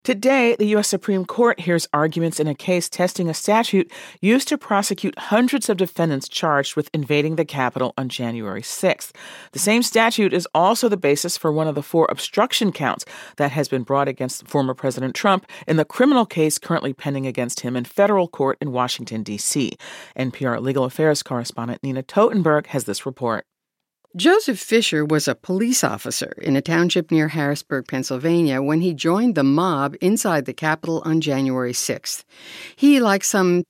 Today, the U.S. Supreme Court hears arguments in a case testing a statute used to prosecute hundreds of defendants charged with invading the Capitol on January 6th. The same statute is also the basis for one of the 4 obstruction counts that has been brought against former President Trump in the criminal case currently pending against him in federal court in Washington, D.C. NPR legal affairs correspondent Nina Totenberg has this report. Joseph Fisher was a police officer in a township near Harrisburg, Pennsylvania, when he joined the mob inside the Capitol on January 6th. He, like some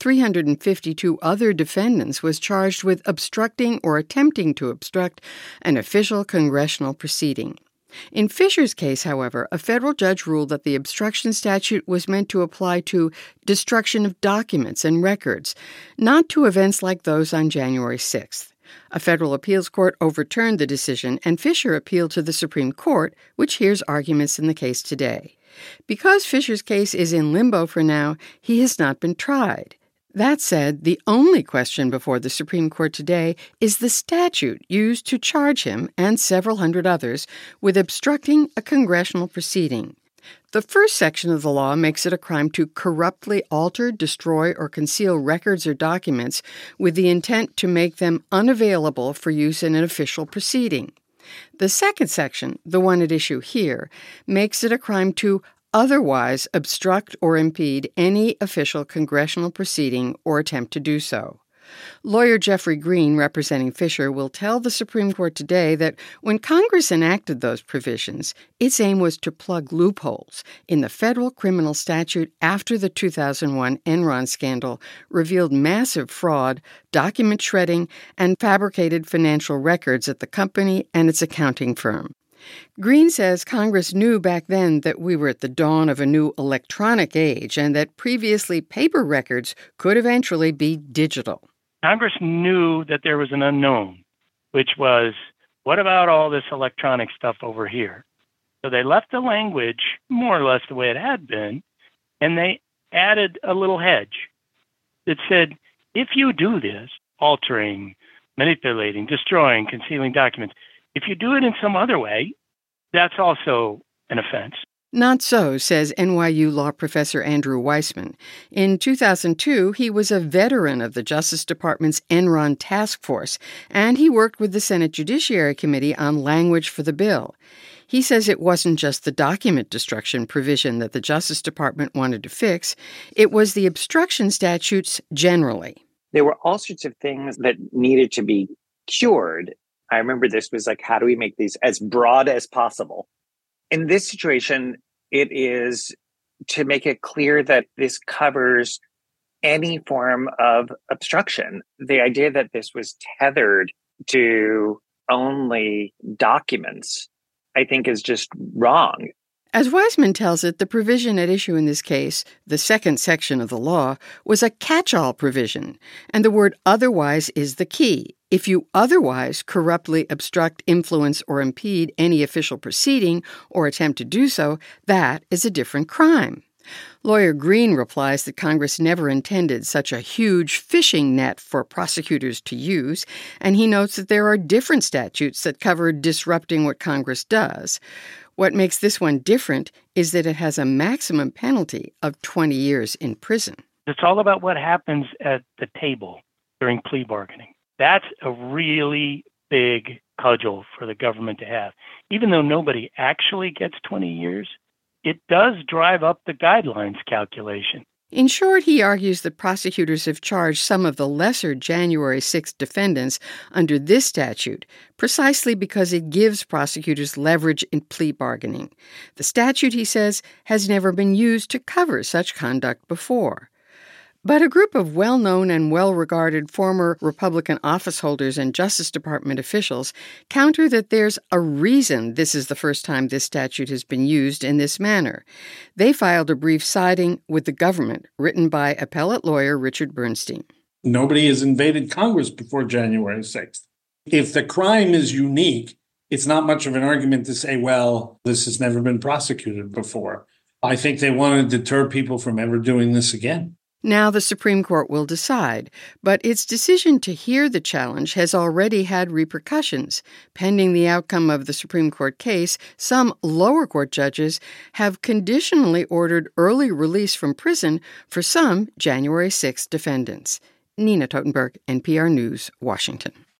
352 other defendants, was charged with obstructing or attempting to obstruct an official congressional proceeding. In Fisher's case, however, a federal judge ruled that the obstruction statute was meant to apply to destruction of documents and records, not to events like those on January 6th. A federal appeals court overturned the decision, and Fisher appealed to the Supreme Court, which hears arguments in the case today. Because Fisher's case is in limbo for now, he has not been tried. That said, the only question before the Supreme Court today is the statute used to charge him and several hundred others with obstructing a congressional proceeding. The first section of the law makes it a crime to corruptly alter, destroy, or conceal records or documents with the intent to make them unavailable for use in an official proceeding. The second section, the one at issue here, makes it a crime to otherwise obstruct or impede any official congressional proceeding or attempt to do so. Lawyer Jeffrey Green, representing Fisher, will tell the Supreme Court today that when Congress enacted those provisions, its aim was to plug loopholes in the federal criminal statute after the 2001 Enron scandal revealed massive fraud, document shredding, and fabricated financial records at the company and its accounting firm. Green says Congress knew back then that we were at the dawn of a new electronic age and that previously paper records could eventually be digital. Congress knew that there was an unknown, which was, what about all this electronic stuff over here? So they left the language more or less the way it had been, and they added a little hedge that said, if you do this, altering, manipulating, destroying, concealing documents, if you do it in some other way, that's also an offense. Not so, says NYU law professor Andrew Weissman. In 2002, he was a veteran of the Justice Department's Enron task force, and he worked with the Senate Judiciary Committee on language for the bill. He says it wasn't just the document destruction provision that the Justice Department wanted to fix, it was the obstruction statutes generally. There were all sorts of things that needed to be cured. I remember this was like, how do we make these as broad as possible? In this situation, it is to make it clear that this covers any form of obstruction. The idea that this was tethered to only documents, I think, is just wrong. As Weissman tells it, the provision at issue in this case, the second section of the law, was a catch-all provision, and the word otherwise is the key. If you otherwise corruptly obstruct, influence, or impede any official proceeding or attempt to do so, that is a different crime. Lawyer Green replies that Congress never intended such a huge fishing net for prosecutors to use, and he notes that there are different statutes that cover disrupting what Congress does. What makes this one different is that it has a maximum penalty of 20 years in prison. It's all about what happens at the table during plea bargaining. That's a really big cudgel for the government to have. Even though nobody actually gets 20 years, it does drive up the guidelines calculation. In short, he argues that prosecutors have charged some of the lesser January 6th defendants under this statute precisely because it gives prosecutors leverage in plea bargaining. The statute, he says, has never been used to cover such conduct before. But a group of well-known and well-regarded former Republican office holders and Justice Department officials counter that there's a reason this is the first time this statute has been used in this manner. They filed a brief siding with the government, written by appellate lawyer Richard Bernstein. Nobody has invaded Congress before January 6th. If the crime is unique, it's not much of an argument to say, well, this has never been prosecuted before. I think they want to deter people from ever doing this again. Now the Supreme Court will decide, but its decision to hear the challenge has already had repercussions. Pending the outcome of the Supreme Court case, some lower court judges have conditionally ordered early release from prison for some January 6 defendants. Nina Totenberg, NPR News, Washington.